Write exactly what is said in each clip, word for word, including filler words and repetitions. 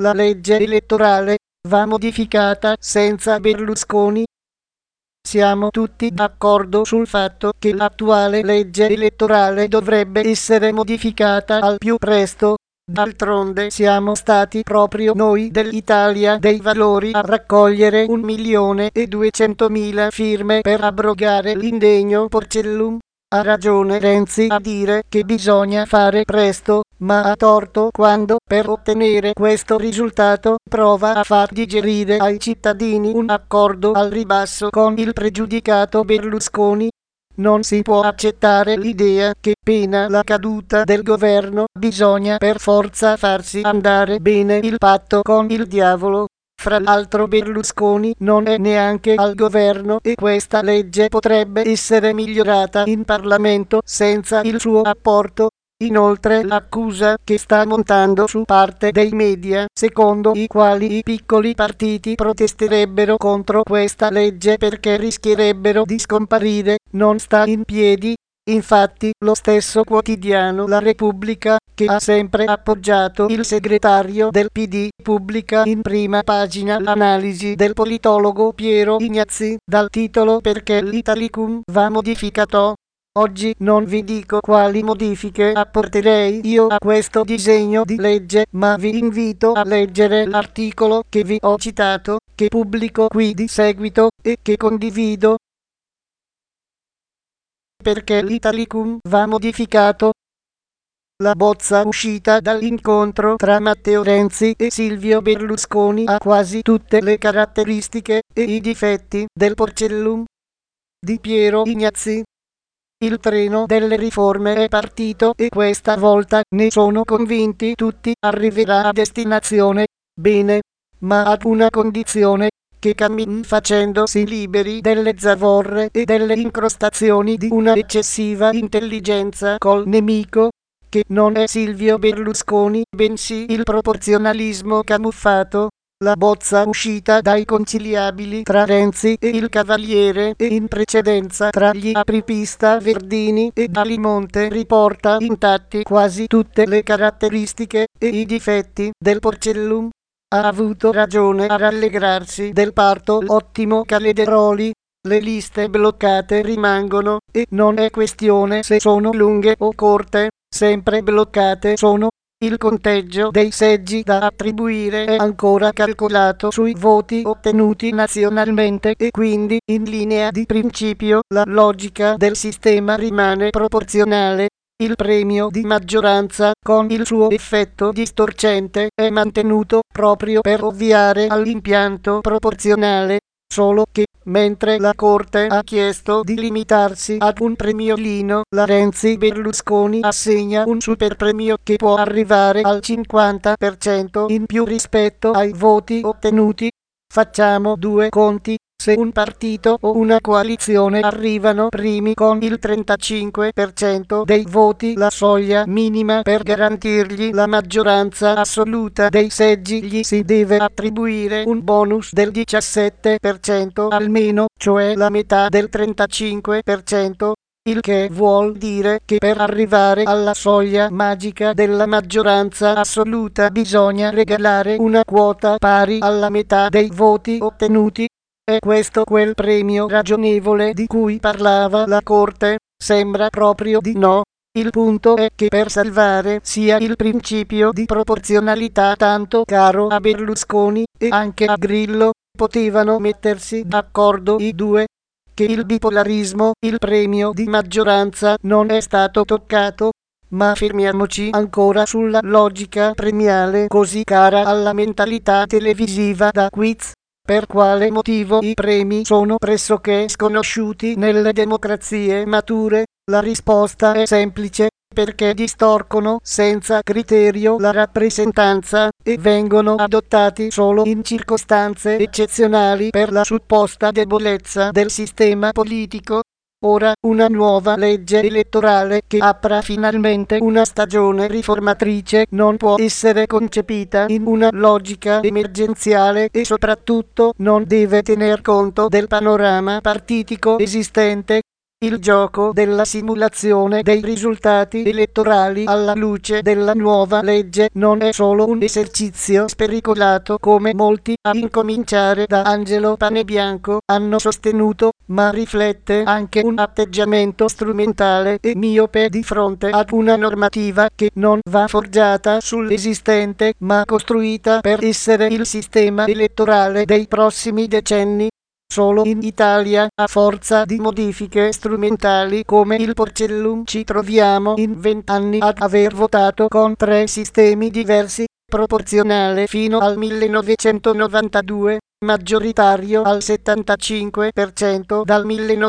La legge elettorale va modificata senza Berlusconi. Siamo tutti d'accordo sul fatto che l'attuale legge elettorale dovrebbe essere modificata al più presto. D'altronde siamo stati proprio noi dell'Italia dei Valori a raccogliere un milione e duecentomila firme per abrogare l'indegno Porcellum. Ha ragione Renzi a dire che bisogna fare presto, ma ha torto quando, per ottenere questo risultato, prova a far digerire ai cittadini un accordo al ribasso con il pregiudicato Berlusconi. Non si può accettare l'idea che, pena la caduta del governo, bisogna per forza farsi andare bene il patto con il diavolo. Fra l'altro Berlusconi non è neanche al governo e questa legge potrebbe essere migliorata in Parlamento senza il suo apporto. Inoltre l'accusa che sta montando su parte dei media, secondo i quali i piccoli partiti protesterebbero contro questa legge perché rischierebbero di scomparire, non sta in piedi. Infatti, lo stesso quotidiano La Repubblica, che ha sempre appoggiato il segretario del P D, pubblica in prima pagina l'analisi del politologo Piero Ignazzi, dal titolo "Perché l'Italicum va modificato". Oggi non vi dico quali modifiche apporterei io a questo disegno di legge, ma vi invito a leggere l'articolo che vi ho citato, che pubblico qui di seguito, e che condivido. Perché l'Italicum va modificato. La bozza uscita dall'incontro tra Matteo Renzi e Silvio Berlusconi ha quasi tutte le caratteristiche e i difetti del Porcellum. Di Piero Ignazzi. Il treno delle riforme è partito e questa volta, ne sono convinti tutti, arriverà a destinazione. Bene, ma ad una condizione: che cammini facendosi liberi delle zavorre e delle incrostazioni di una eccessiva intelligenza col nemico, che non è Silvio Berlusconi, bensì il proporzionalismo camuffato. La bozza uscita dai conciliabili tra Renzi e il Cavaliere e in precedenza tra gli apripista Verdini e Dalimonte riporta intatti quasi tutte le caratteristiche e i difetti del Porcellum. Ha avuto ragione a rallegrarsi del parto ottimo Calderoli. Le liste bloccate rimangono e non è questione se sono lunghe o corte, sempre bloccate sono. Il conteggio dei seggi da attribuire è ancora calcolato sui voti ottenuti nazionalmente e quindi, in linea di principio, la logica del sistema rimane proporzionale. Il premio di maggioranza, con il suo effetto distorcente, è mantenuto proprio per ovviare all'impianto proporzionale. Solo che, mentre la Corte ha chiesto di limitarsi ad un premiolino, la Renzi-Berlusconi assegna un superpremio che può arrivare al cinquanta per cento in più rispetto ai voti ottenuti. Facciamo due conti: se un partito o una coalizione arrivano primi con il trentacinque per cento dei voti, la soglia minima per garantirgli la maggioranza assoluta dei seggi gli si deve attribuire un bonus del diciassette per cento almeno, cioè la metà del trentacinque per cento. Il che vuol dire che per arrivare alla soglia magica della maggioranza assoluta bisogna regalare una quota pari alla metà dei voti ottenuti. È questo quel premio ragionevole di cui parlava la Corte? Sembra proprio di no. Il punto è che per salvare sia il principio di proporzionalità tanto caro a Berlusconi e anche a Grillo, potevano mettersi d'accordo i due. Che il bipolarismo, il premio di maggioranza, non è stato toccato. Ma fermiamoci ancora sulla logica premiale così cara alla mentalità televisiva da quiz. Per quale motivo i premi sono pressoché sconosciuti nelle democrazie mature? La risposta è semplice: perché distorcono senza criterio la rappresentanza e vengono adottati solo in circostanze eccezionali per la supposta debolezza del sistema politico. Ora, una nuova legge elettorale che apra finalmente una stagione riformatrice non può essere concepita in una logica emergenziale e soprattutto non deve tener conto del panorama partitico esistente. Il gioco della simulazione dei risultati elettorali alla luce della nuova legge non è solo un esercizio spericolato come molti, a incominciare da Angelo Panebianco, hanno sostenuto, ma riflette anche un atteggiamento strumentale e miope di fronte ad una normativa che non va forgiata sull'esistente ma costruita per essere il sistema elettorale dei prossimi decenni. Solo in Italia, a forza di modifiche strumentali come il Porcellum, ci troviamo in vent'anni ad aver votato con tre sistemi diversi, proporzionale fino al millenovecentonovantadue, maggioritario al settantacinque per cento dal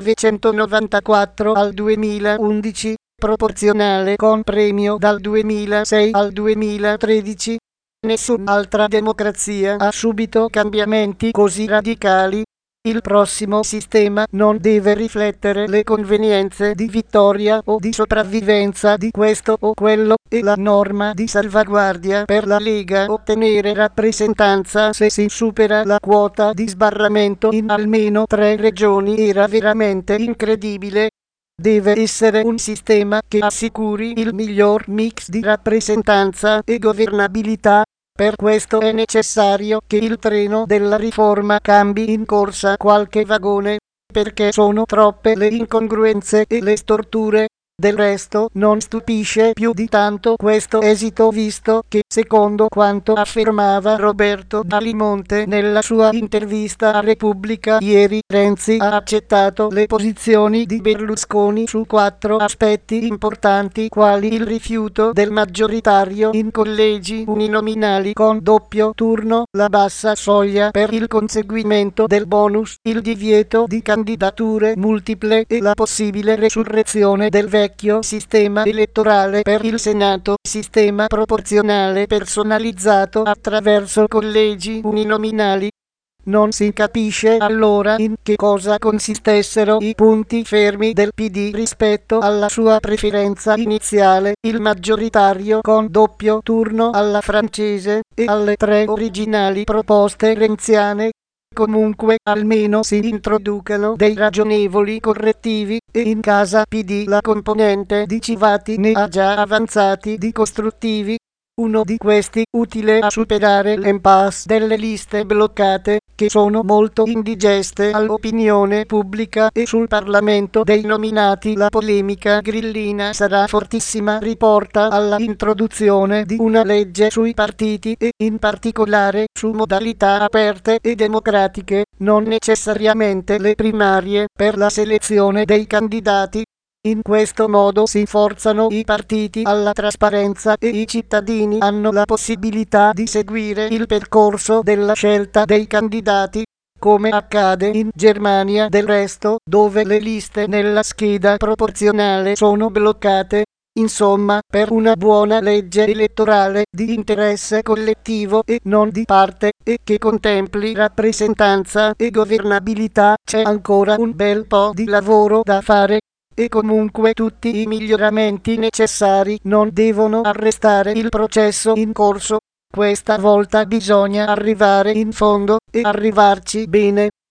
millenovecentonovantaquattro al duemilaundici, proporzionale con premio dal duemilasei al duemilatredici. Nessun'altra democrazia ha subito cambiamenti così radicali. Il prossimo sistema non deve riflettere le convenienze di vittoria o di sopravvivenza di questo o quello, e la norma di salvaguardia per la Lega ottenere rappresentanza se si supera la quota di sbarramento in almeno tre regioni era veramente incredibile. Deve essere un sistema che assicuri il miglior mix di rappresentanza e governabilità. Per questo è necessario che il treno della riforma cambi in corsa qualche vagone, perché sono troppe le incongruenze e le storture. Del resto non stupisce più di tanto questo esito, visto che, secondo quanto affermava Roberto Dalimonte nella sua intervista a Repubblica ieri, Renzi ha accettato le posizioni di Berlusconi su quattro aspetti importanti, quali il rifiuto del maggioritario in collegi uninominali con doppio turno, la bassa soglia per il conseguimento del bonus, il divieto di candidature multiple e la possibile resurrezione del vecchio sistema elettorale per il Senato, sistema proporzionale personalizzato attraverso collegi uninominali. Non si capisce allora in che cosa consistessero i punti fermi del P D rispetto alla sua preferenza iniziale, il maggioritario con doppio turno alla francese, e alle tre originali proposte renziane. Comunque, almeno si introducano dei ragionevoli correttivi, e in casa P D la componente di Civati ne ha già avanzati di costruttivi. Uno di questi, utile a superare l'impasse delle liste bloccate, che sono molto indigeste all'opinione pubblica, e sul Parlamento dei nominati la polemica grillina sarà fortissima, riporta alla introduzione di una legge sui partiti e, in particolare, su modalità aperte e democratiche, non necessariamente le primarie, per la selezione dei candidati. In questo modo si forzano i partiti alla trasparenza e i cittadini hanno la possibilità di seguire il percorso della scelta dei candidati, come accade in Germania del resto, dove le liste nella scheda proporzionale sono bloccate. Insomma, per una buona legge elettorale di interesse collettivo e non di parte, e che contempli rappresentanza e governabilità, c'è ancora un bel po' di lavoro da fare. E comunque tutti i miglioramenti necessari non devono arrestare il processo in corso. Questa volta bisogna arrivare in fondo, e arrivarci bene.